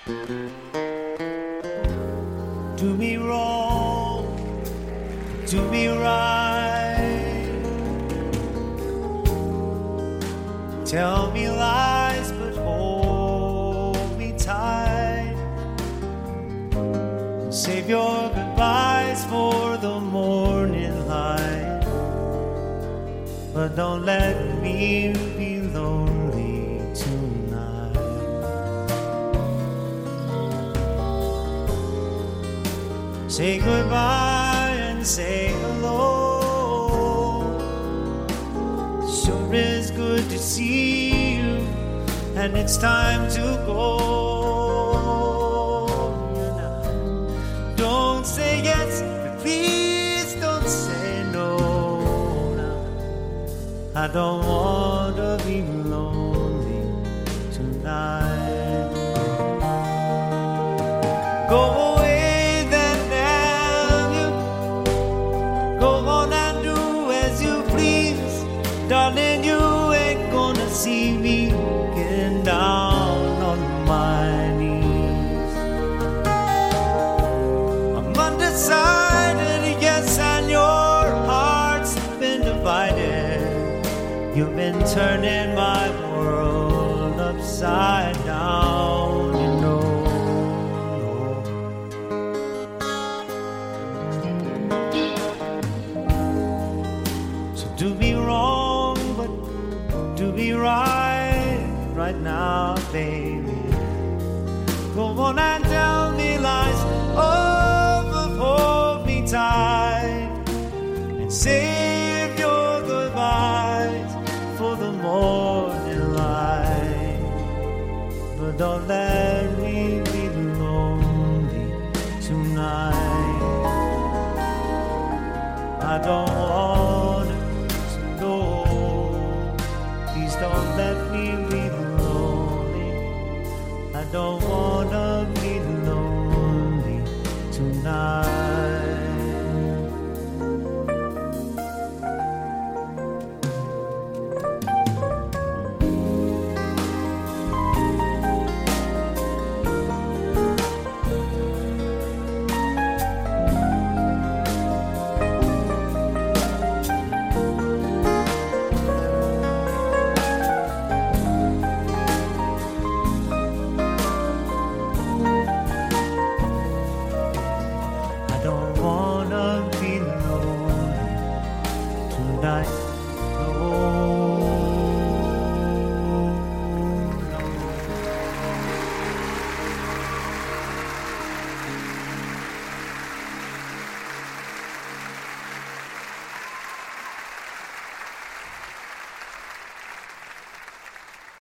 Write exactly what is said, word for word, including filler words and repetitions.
Do me wrong, do me right. Tell me lies, but hold me tight. Save your goodbyes for the morning light. But don't let me be lonely tonight. Say goodbye and say hello. Sure is good to see you, and it's time to go. Don't say yes, but please don't say no. I don't want to be lonely tonight. Go away then, damn you. Go on and do as you please. Darling, you ain't gonna see me getting down on my knees. I'm undecided, yes, and your heart's been divided. You've been turning my world upside down, you know. So do me wrong, but do me right, right now, baby. Go on and tell me lies, oh, but hold me tight. And save your goodbyes for the morning light. But don't let me be lonely tonight. I don't want to know. Please don't let me be lonely. I don't wanna